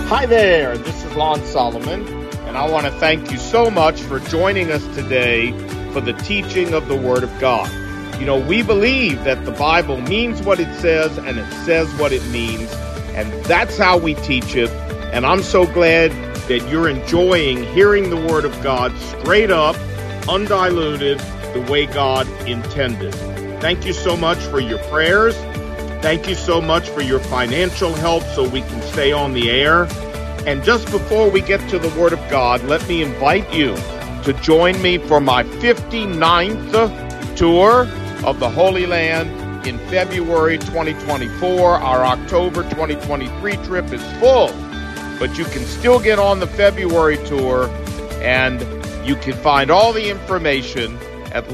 Hi there, this is Lon Solomon, and I want to thank you so much for joining us today for the teaching of the Word of God. You know, we believe that the Bible means what it says, and it says what it means, and that's how we teach it, and I'm so glad that you're enjoying hearing the Word of God straight up, undiluted, the way God intended. Thank you so much for your prayers. Thank you so much for your financial help so we can stay on the air. And just before we get to the Word of God, let me invite you to join me for my 59th tour of the Holy Land in February 2024. Our October 2023 trip is full, but you can still get on the February tour, and you can find all the information at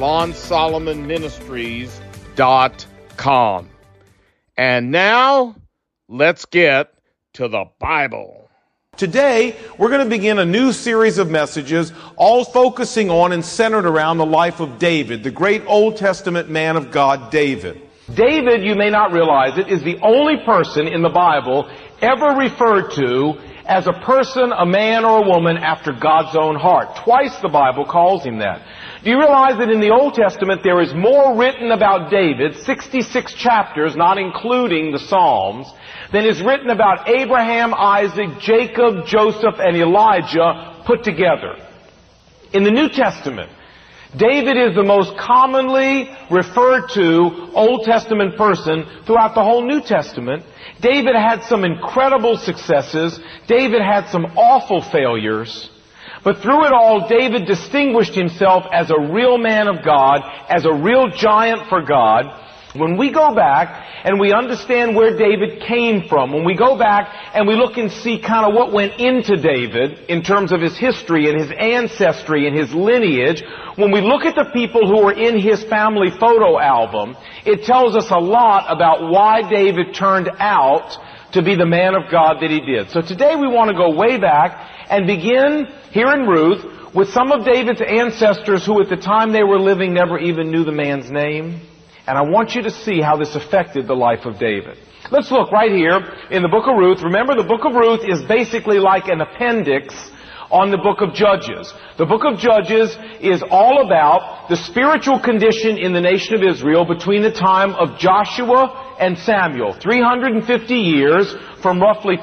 LonSolomonMinistries.com. And now, let's get to the Bible. Today, we're going to begin a new series of messages, all focusing on and centered around the life of David, the great Old Testament man of God, David. David, you may not realize it, is the only person in the Bible ever referred to as a person, a man, or a woman after God's own heart. Twice the Bible calls him that. Do you realize that in the Old Testament there is more written about David, 66 chapters, not including the Psalms, than is written about Abraham, Isaac, Jacob, Joseph, and Elijah put together? In the New Testament, David is the most commonly referred to Old Testament person throughout the whole New Testament. David had some incredible successes. David had some awful failures. But through it all, David distinguished himself as a real man of God, as a real giant for God. When we go back and we understand where David came from, when we go back and we look and see kind of what went into David in terms of his history and his ancestry and his lineage, when we look at the people who were in his family photo album, it tells us a lot about why David turned out to be the man of God that he did. So today we want to go way back and begin here in Ruth with some of David's ancestors who at the time they were living never even knew the man's name. And I want you to see how this affected the life of David. Let's look right here in the book of Ruth. Remember, the book of Ruth is basically like an appendix on the book of Judges. The book of Judges is all about the spiritual condition in the nation of Israel between the time of Joshua and Samuel. 350 years from roughly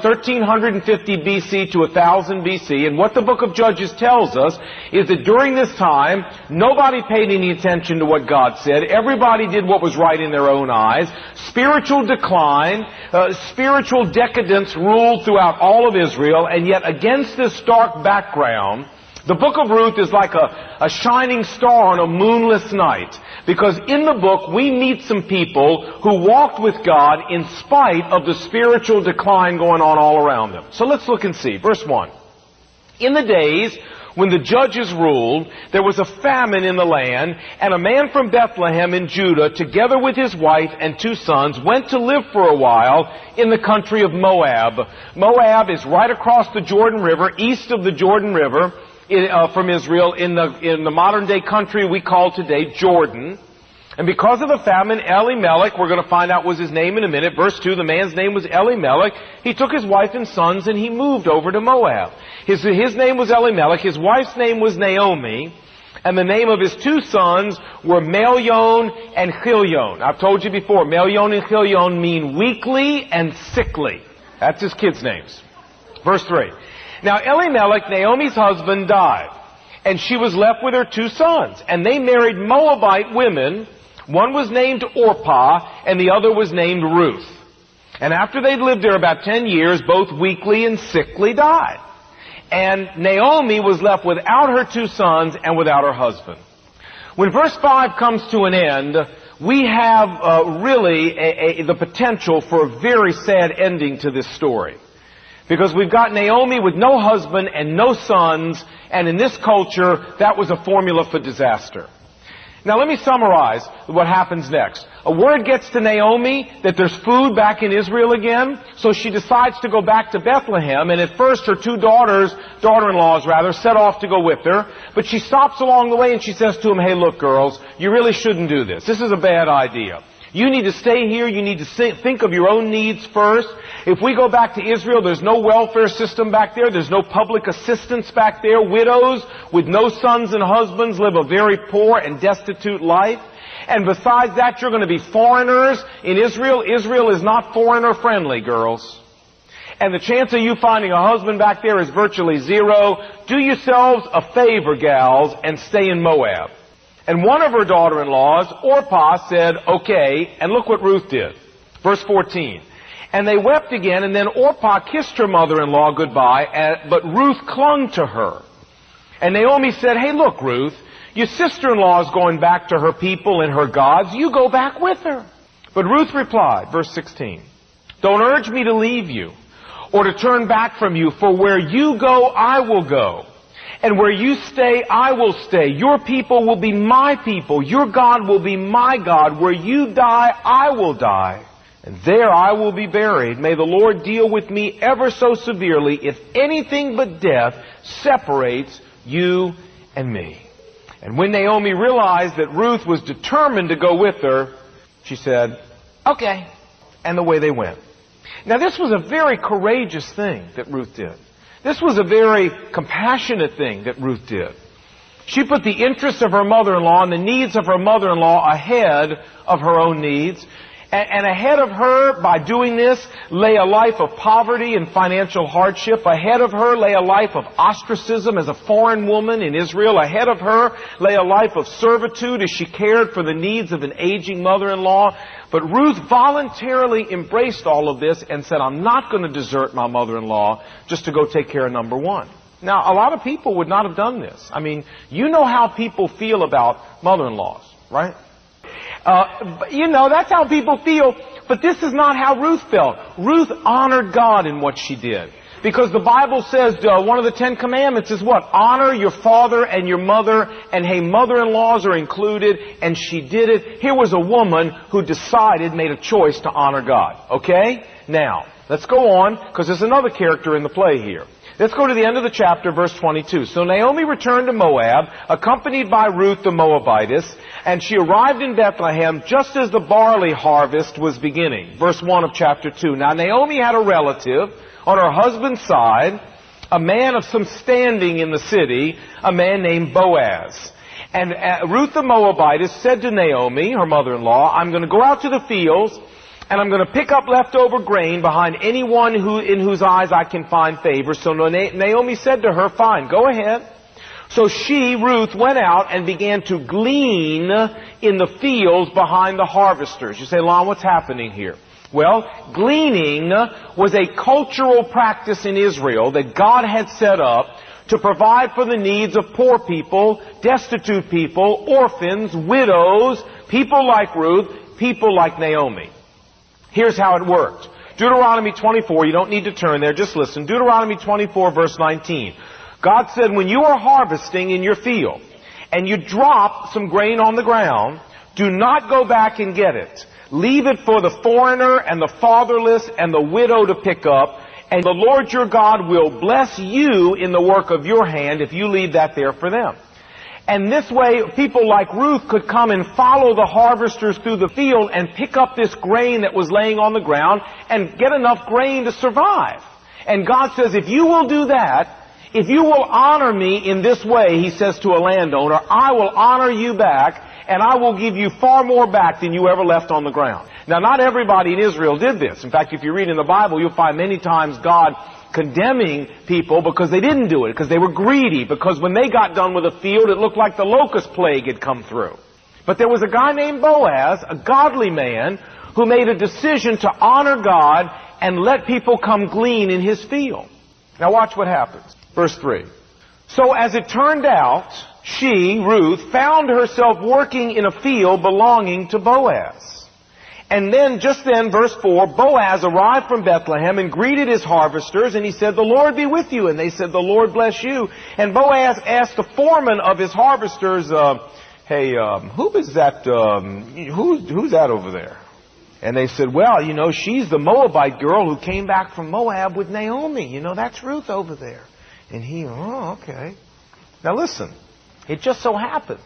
1350 BC to 1000 BC. And what the book of Judges tells us is that during this time, nobody paid any attention to what God said. Everybody did what was right in their own eyes. Spiritual decline, spiritual decadence ruled throughout all of Israel. And yet against this dark background, the book of Ruth is like a shining star on a moonless night. Because in the book, we meet some people who walked with God in spite of the spiritual decline going on all around them. So let's look and see. Verse 1. In the days when the judges ruled, there was a famine in the land, and a man from Bethlehem in Judah, together with his wife and 2 sons, went to live for a while in the country of Moab. Moab is right across the Jordan River, east of the Jordan River, from Israel, in the modern day country we call today Jordan. And because of the famine, Elimelech, we're going to find out was his name in a minute. Verse 2, the man's name was Elimelech. He took his wife and sons and he moved over to Moab. His name was Elimelech. His wife's name was Naomi. And the name of his 2 sons were Melion and Chilion. I've told you before, Melion and Chilion mean weakly and sickly. That's his kids' names. Verse 3. Now Elimelech, Naomi's husband, died, and she was left with her 2 sons. And they married Moabite women. One was named Orpah, and the other was named Ruth. And after they'd lived there about 10 years, both weakly and sickly died. And Naomi was left without her 2 sons and without her husband. When verse 5 comes to an end, we have really the potential for a very sad ending to this story. Because we've got Naomi with no husband and no sons, and in this culture, that was a formula for disaster. Now let me summarize what happens next. A word gets to Naomi that there's food back in Israel again, so she decides to go back to Bethlehem, and at first her two daughter-in-laws set off to go with her, but she stops along the way and she says to them, hey look girls, you really shouldn't do this. This is a bad idea. You need to stay here. You need to think of your own needs first. If we go back to Israel, there's no welfare system back there. There's no public assistance back there. Widows with no sons and husbands live a very poor and destitute life. And besides that, you're going to be foreigners in Israel. Israel is not foreigner friendly, girls. And the chance of you finding a husband back there is virtually zero. Do yourselves a favor, gals, and stay in Moab. And one of her daughter-in-laws, Orpah, said, okay, and look what Ruth did. Verse 14. And they wept again, and then Orpah kissed her mother-in-law goodbye, but Ruth clung to her. And Naomi said, hey, look, Ruth, your sister-in-law is going back to her people and her gods. You go back with her. But Ruth replied, verse 16, don't urge me to leave you or to turn back from you, for where you go, I will go. And where you stay, I will stay. Your people will be my people. Your God will be my God. Where you die, I will die. And there I will be buried. May the Lord deal with me ever so severely if anything but death separates you and me. And when Naomi realized that Ruth was determined to go with her, she said, okay. And away they went. Now this was a very courageous thing that Ruth did. This was a very compassionate thing that Ruth did. She put the interests of her mother-in-law and the needs of her mother-in-law ahead of her own needs. And ahead of her, by doing this, lay a life of poverty and financial hardship. Ahead of her lay a life of ostracism as a foreign woman in Israel. Ahead of her lay a life of servitude as she cared for the needs of an aging mother-in-law. But Ruth voluntarily embraced all of this and said, I'm not going to desert my mother-in-law just to go take care of number one. Now, a lot of people would not have done this. I mean, you know how people feel about mother-in-laws, right? That's how people feel. But this is not how Ruth felt. Ruth honored God in what she did. Because the Bible says one of the 10 Commandments is what? Honor your father and your mother. And hey, mother-in-laws are included. And she did it. Here was a woman who made a choice to honor God. Okay? Now, let's go on, because there's another character in the play here. Let's go to the end of the chapter, verse 22. So Naomi returned to Moab, accompanied by Ruth the Moabitess, and she arrived in Bethlehem just as the barley harvest was beginning. Verse 1 of chapter 2. Now Naomi had a relative on her husband's side, a man of some standing in the city, a man named Boaz. And Ruth the Moabitess said to Naomi, her mother-in-law, I'm going to go out to the fields, and I'm going to pick up leftover grain behind anyone in whose eyes I can find favor. So Naomi said to her, fine, go ahead. So she, Ruth, went out and began to glean in the fields behind the harvesters. You say, Lon, what's happening here? Well, gleaning was a cultural practice in Israel that God had set up to provide for the needs of poor people, destitute people, orphans, widows, people like Ruth, people like Naomi. Here's how it worked. Deuteronomy 24, you don't need to turn there, just listen. Deuteronomy 24, verse 19. God said, when you are harvesting in your field, and you drop some grain on the ground, do not go back and get it. Leave it for the foreigner and the fatherless and the widow to pick up, and the Lord your God will bless you in the work of your hand if you leave that there for them. And this way, people like Ruth could come and follow the harvesters through the field and pick up this grain that was laying on the ground and get enough grain to survive. And God says, if you will do that, if you will honor me in this way, he says to a landowner, I will honor you back, and I will give you far more back than you ever left on the ground. Now, not everybody in Israel did this. In fact, if you read in the Bible, you'll find many times God condemning people because they didn't do it, because they were greedy, because when they got done with a field, it looked like the locust plague had come through. But there was a guy named Boaz, a godly man, who made a decision to honor God and let people come glean in his field. Now watch what happens. Verse 3. So as it turned out, she, Ruth, found herself working in a field belonging to Boaz. And then, just then, verse 4, Boaz arrived from Bethlehem and greeted his harvesters, and he said, the Lord be with you. And they said, the Lord bless you. And Boaz asked the foreman of his harvesters, who is that, who's that over there? And they said, well, she's the Moabite girl who came back from Moab with Naomi. That's Ruth over there. And he, okay. Now listen, it just so happened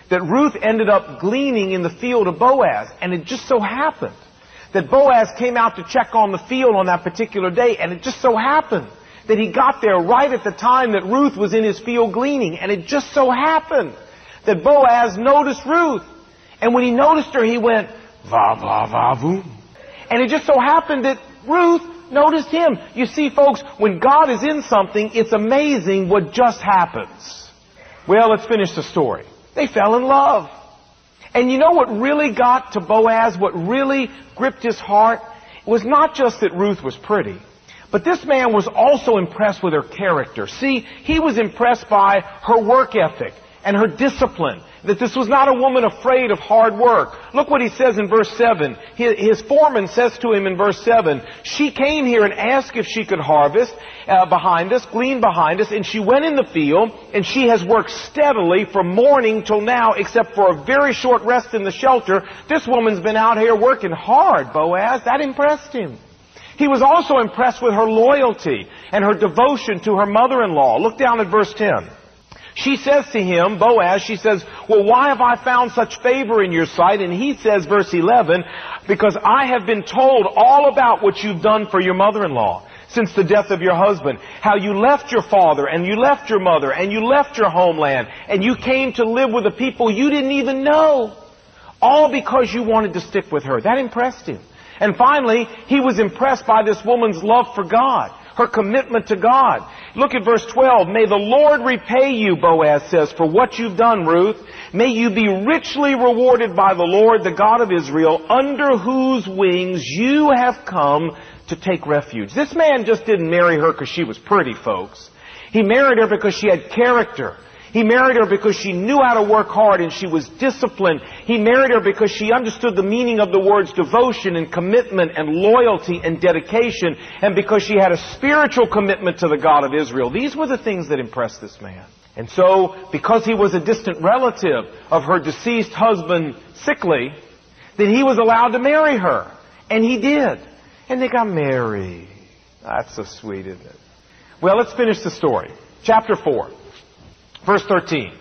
that Ruth ended up gleaning in the field of Boaz. And it just so happened that Boaz came out to check on the field on that particular day, and it just so happened that he got there right at the time that Ruth was in his field gleaning. And it just so happened that Boaz noticed Ruth. And when he noticed her, he went, va, va, va, voom. And it just so happened that Ruth noticed him. You see, folks, when God is in something, it's amazing what just happens. Well, let's finish the story. They fell in love. And you know what really got to Boaz, what really gripped his heart? It was not just that Ruth was pretty, but this man was also impressed with her character. See, he was impressed by her work ethic and her discipline, that this was not a woman afraid of hard work. Look what he says in verse 7. His foreman says to him in verse 7, she came here and asked if she could harvest behind us, glean behind us, and she went in the field, and she has worked steadily from morning till now, except for a very short rest in the shelter. This woman's been out here working hard, Boaz. That impressed him. He was also impressed with her loyalty and her devotion to her mother-in-law. Look down at verse 10. She says to him, Boaz, she says, well, why have I found such favor in your sight? And he says, verse 11, because I have been told all about what you've done for your mother-in-law since the death of your husband, how you left your father and you left your mother and you left your homeland and you came to live with a people you didn't even know, all because you wanted to stick with her. That impressed him. And finally, he was impressed by this woman's love for God, her commitment to God. Look at verse 12. May the Lord repay you, Boaz says, for what you've done, Ruth. May you be richly rewarded by the Lord, the God of Israel, under whose wings you have come to take refuge. This man just didn't marry her because she was pretty, folks. He married her because she had character. He married her because she knew how to work hard and she was disciplined. He married her because she understood the meaning of the words devotion and commitment and loyalty and dedication, and because she had a spiritual commitment to the God of Israel. These were the things that impressed this man. And so, because he was a distant relative of her deceased husband, Sickly, that he was allowed to marry her. And he did. And they got married. That's so sweet, isn't it? Well, let's finish the story. Chapter 4. Verse 13.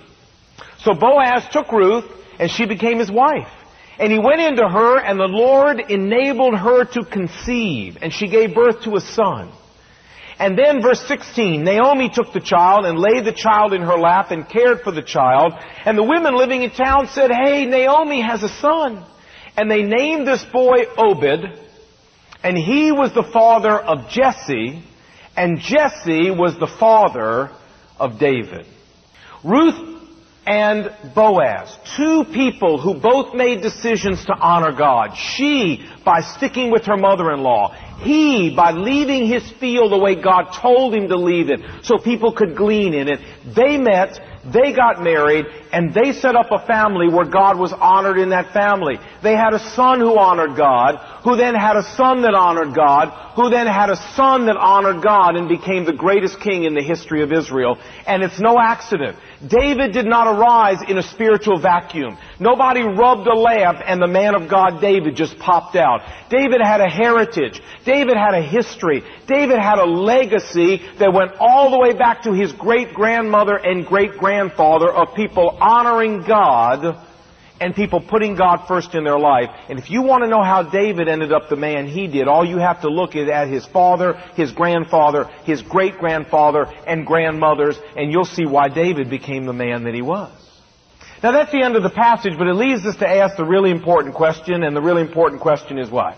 So Boaz took Ruth, and she became his wife. And he went into her, and the Lord enabled her to conceive, and she gave birth to a son. And then verse 16, Naomi took the child and laid the child in her lap and cared for the child. And the women living in town said, hey, Naomi has a son. And they named this boy Obed, and he was the father of Jesse, and Jesse was the father of David. Ruth and Boaz, two people who both made decisions to honor God. She by sticking with her mother-in-law. He by leaving his field the way God told him to leave it so people could glean in it. They met, they got married, and they set up a family where God was honored in that family. They had a son who honored God, who then had a son that honored God, who then had a son that honored God and became the greatest king in the history of Israel. And it's no accident. David did not arise in a spiritual vacuum. Nobody rubbed a lamp and the man of God David just popped out. David had a heritage. David had a history. David had a legacy that went all the way back to his great-grandmother and great-grandfather of people honoring God and people putting God first in their life. And if you want to know how David ended up the man he did, all you have to look is at his father, his grandfather, his great-grandfather, and grandmothers, and you'll see why David became the man that he was. Now that's the end of the passage, but it leads us to ask the really important question, and the really important question is what?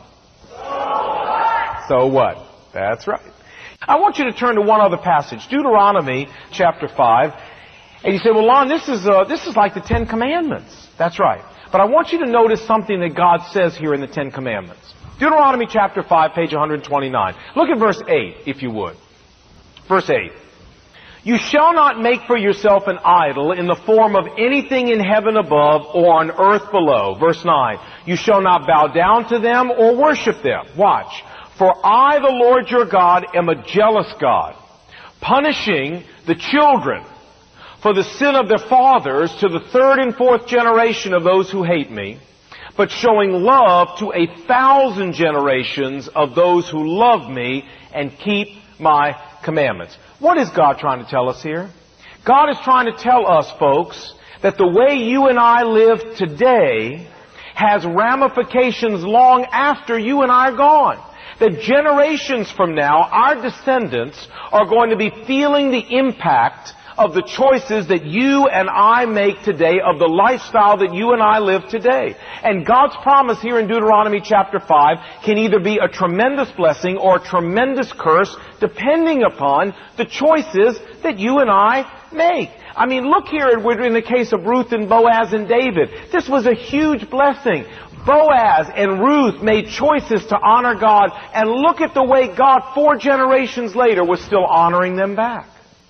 So what? That's right. I want you to turn to one other passage, Deuteronomy chapter 5. And you say, well, Lon, this is like the Ten Commandments. That's right. But I want you to notice something that God says here in the Ten Commandments. Deuteronomy chapter 5, page 129. Look at verse 8, if you would. Verse 8. You shall not make for yourself an idol in the form of anything in heaven above or on earth below. Verse 9. You shall not bow down to them or worship them. Watch. For I, the Lord your God, am a jealous God, punishing the children for the sin of their fathers to the third and fourth generation of those who hate me, but showing love to 1,000 generations of those who love me and keep my commandments. What is God trying to tell us here? God is trying to tell us, folks, that the way you and I live today has ramifications long after you and I are gone. That generations from now, our descendants are going to be feeling the impact of the choices that you and I make today, of the lifestyle that you and I live today. And God's promise here in Deuteronomy chapter 5 can either be a tremendous blessing or a tremendous curse, depending upon the choices that you and I make. I mean, look here in the case of Ruth and Boaz and David. This was a huge blessing. Boaz and Ruth made choices to honor God, and look at the way God 4 generations later was still honoring them back.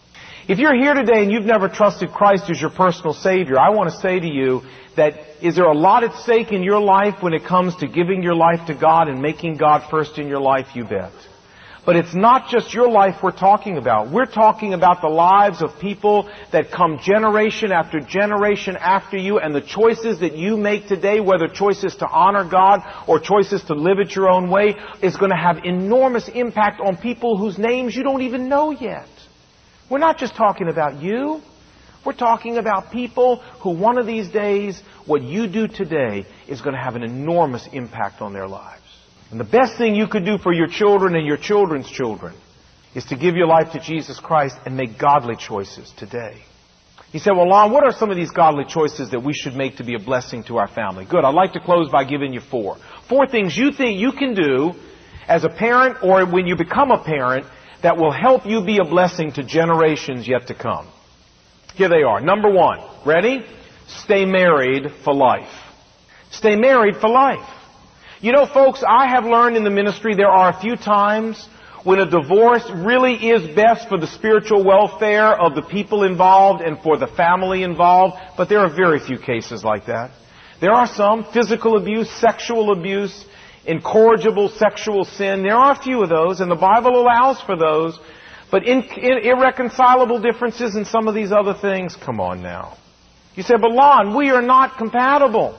If you're here today and you've never trusted Christ as your personal Savior, I want to say to you that is there a lot at stake in your life when it comes to giving your life to God and making God first in your life? You bet. But it's not just your life we're talking about. We're talking about the lives of people that come generation after generation after you, and the choices that you make today, whether choices to honor God or choices to live it your own way, is going to have enormous impact on people whose names you don't even know yet. We're not just talking about you. We're talking about people who one of these days, what you do today is going to have an enormous impact on their lives. And the best thing you could do for your children and your children's children is to give your life to Jesus Christ and make godly choices today. He said, well, Lon, what are some of these godly choices that we should make to be a blessing to our family? Good. I'd like to close by giving you 4. 4 things you think you can do as a parent or when you become a parent that will help you be a blessing to generations yet to come. Here they are. Number 1. Ready? Stay married for life. Stay married for life. You know, folks, I have learned in the ministry there are a few times when a divorce really is best for the spiritual welfare of the people involved and for the family involved, but there are very few cases like that. There are some physical abuse, sexual abuse, incorrigible sexual sin. There are a few of those, and the Bible allows for those. But in irreconcilable differences in some of these other things, come on now. You say, but Lon, we are not compatible.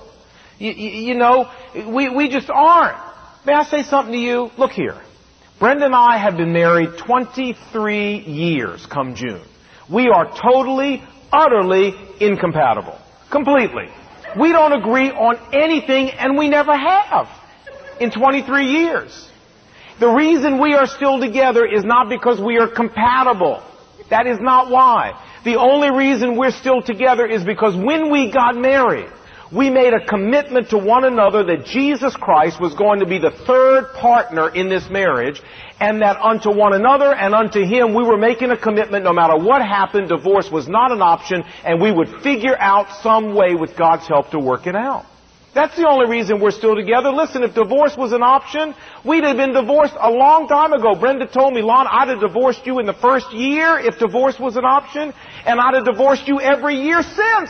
You know, we just aren't. May I say something to you? Look here. Brenda and I have been married 23 years come June. We are totally, utterly incompatible. Completely. We don't agree on anything, and we never have in 23 years. The reason we are still together is not because we are compatible. That is not why. The only reason we're still together is because when we got married, we made a commitment to one another that Jesus Christ was going to be the third partner in this marriage, and that unto one another and unto Him we were making a commitment no matter what happened, divorce was not an option, and we would figure out some way with God's help to work it out. That's the only reason we're still together. Listen, if divorce was an option, we'd have been divorced a long time ago. Brenda told me, Lon, I'd have divorced you in the first year if divorce was an option, and I'd have divorced you every year since.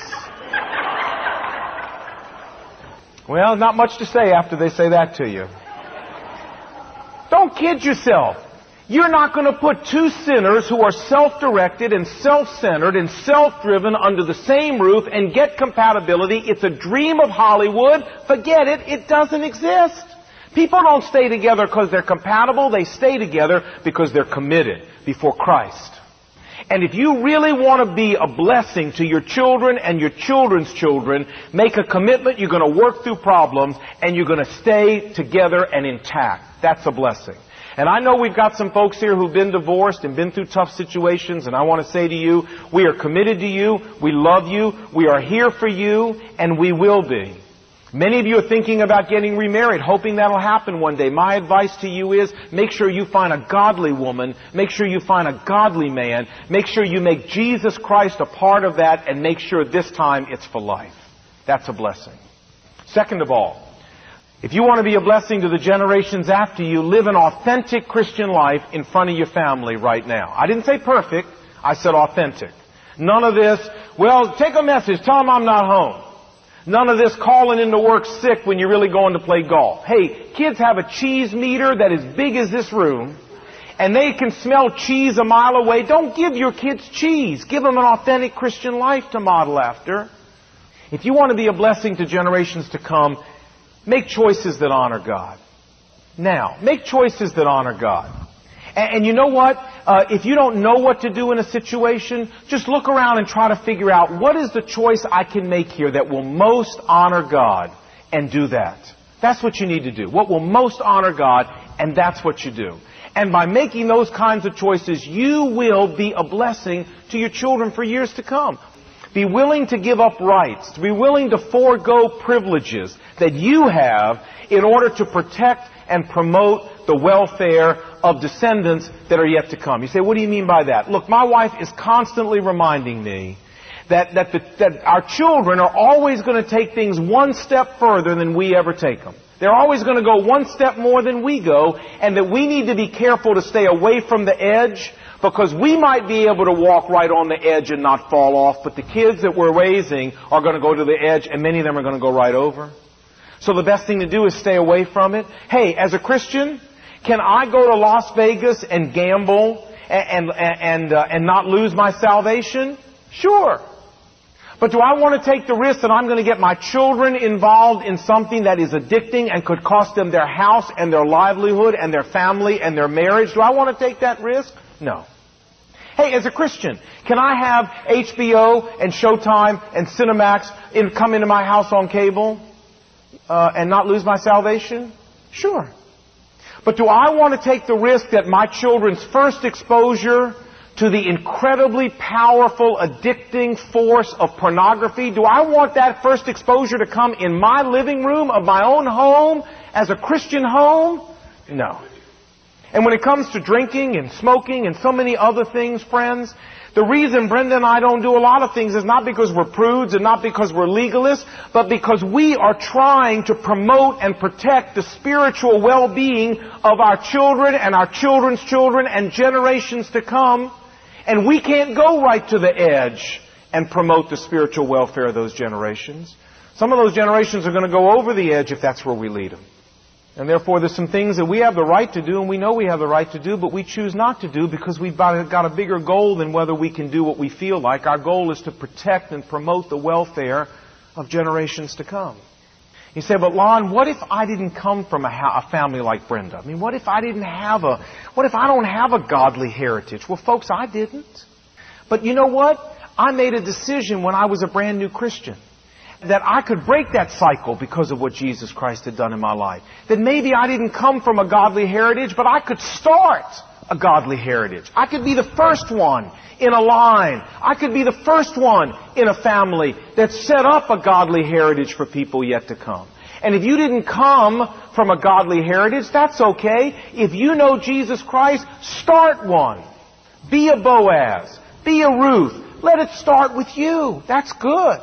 Well, not much to say after they say that to you. Don't kid yourself. You're not going to put 2 sinners who are self-directed and self-centered and self-driven under the same roof and get compatibility. It's a dream of Hollywood. Forget it. It doesn't exist. People don't stay together because they're compatible. They stay together because they're committed before Christ. And if you really want to be a blessing to your children and your children's children, make a commitment. You're going to work through problems and you're going to stay together and intact. That's a blessing. And I know we've got some folks here who've been divorced and been through tough situations, and I want to say to you, we are committed to you, we love you, we are here for you, and we will be. Many of you are thinking about getting remarried, hoping that'll happen one day. My advice to you is, make sure you find a godly woman, make sure you find a godly man, make sure you make Jesus Christ a part of that, and make sure this time it's for life. That's a blessing. Second of all, if you want to be a blessing to the generations after you, live an authentic Christian life in front of your family right now. I didn't say perfect, I said authentic. None of this, well, take a message, tell them I'm not home. None of this calling into work sick when you're really going to play golf. Hey, kids have a cheese meter that is big as this room, and they can smell cheese a mile away. Don't give your kids cheese. Give them an authentic Christian life to model after. If you want to be a blessing to generations to come, make choices that honor God. Now, make choices that honor God. And you know what? if you don't know what to do in a situation, just look around and try to figure out what is the choice I can make here that will most honor God, and do that. That's what you need to do. What will most honor God, and that's what you do. And by making those kinds of choices, you will be a blessing to your children for years to come. Be willing to give up rights, to be willing to forego privileges that you have in order to protect and promote the welfare of descendants that are yet to come. You say, what do you mean by that? Look, my wife is constantly reminding me that our children are always going to take things one step further than we ever take them. They're always going to go one step more than we go, and that we need to be careful to stay away from the edge, because we might be able to walk right on the edge and not fall off, but the kids that we're raising are going to go to the edge, and many of them are going to go right over. So the best thing to do is stay away from it. Hey, as a Christian, can I go to Las Vegas and gamble and not lose my salvation? Sure. But do I want to take the risk that I'm going to get my children involved in something that is addicting and could cost them their house and their livelihood and their family and their marriage? Do I want to take that risk? No. Hey, as a Christian, can I have HBO and Showtime and Cinemax come into my house on cable and not lose my salvation? Sure. But do I want to take the risk that my children's first exposure to the incredibly powerful, addicting force of pornography, do I want that first exposure to come in my living room of my own home as a Christian home? No. And when it comes to drinking and smoking and so many other things, friends, the reason Brenda and I don't do a lot of things is not because we're prudes and not because we're legalists, but because we are trying to promote and protect the spiritual well-being of our children and our children's children and generations to come. And we can't go right to the edge and promote the spiritual welfare of those generations. Some of those generations are going to go over the edge if that's where we lead them. And therefore, there's some things that we have the right to do, and we know we have the right to do, but we choose not to do because we've got a bigger goal than whether we can do what we feel like. Our goal is to protect and promote the welfare of generations to come. You say, but Lon, what if I didn't come from a family like Brenda? I mean, what if I don't have a godly heritage? Well, folks, I didn't. But you know what? I made a decision when I was a brand new Christian that I could break that cycle because of what Jesus Christ had done in my life. That maybe I didn't come from a godly heritage, but I could start a godly heritage. I could be the first one in a line. I could be the first one in a family that set up a godly heritage for people yet to come. And if you didn't come from a godly heritage, that's okay. If you know Jesus Christ, start one. Be a Boaz. Be a Ruth. Let it start with you. That's good.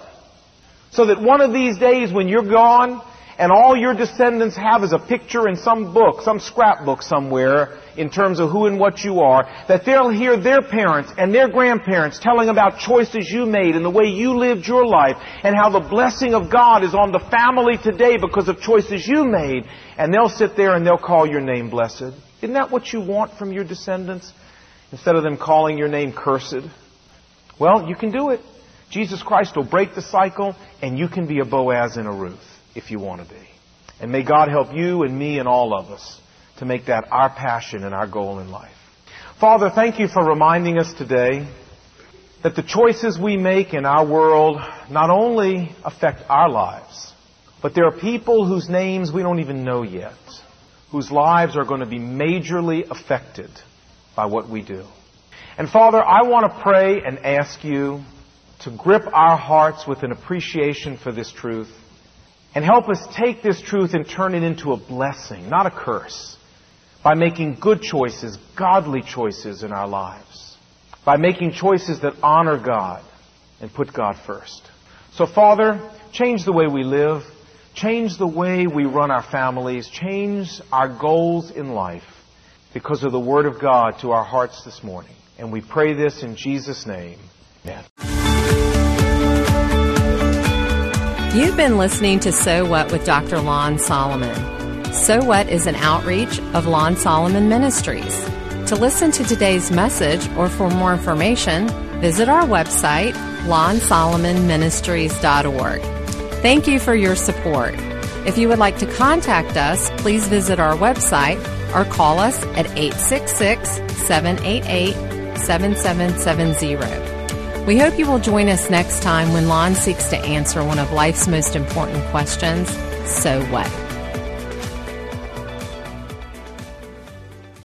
So that one of these days when you're gone and all your descendants have is a picture in some book, some scrapbook somewhere in terms of who and what you are, that they'll hear their parents and their grandparents telling about choices you made and the way you lived your life and how the blessing of God is on the family today because of choices you made. And they'll sit there and they'll call your name blessed. Isn't that what you want from your descendants? Instead of them calling your name cursed? Well, you can do it. Jesus Christ will break the cycle, and you can be a Boaz and a Ruth if you want to be. And may God help you and me and all of us to make that our passion and our goal in life. Father, thank you for reminding us today that the choices we make in our world not only affect our lives, but there are people whose names we don't even know yet, whose lives are going to be majorly affected by what we do. And Father, I want to pray and ask you to grip our hearts with an appreciation for this truth and help us take this truth and turn it into a blessing, not a curse, by making good choices, godly choices in our lives, by making choices that honor God and put God first. So, Father, change the way we live, change the way we run our families, change our goals in life because of the Word of God to our hearts this morning. And we pray this in Jesus' name. Amen. You've been listening to So What with Dr. Lon Solomon. So What is an outreach of Lon Solomon Ministries. To listen to today's message or for more information, visit our website, lonsolomonministries.org. Thank you for your support. If you would like to contact us, please visit our website, or call us at 866-788-7770. We hope you will join us next time when Lon seeks to answer one of life's most important questions, so what?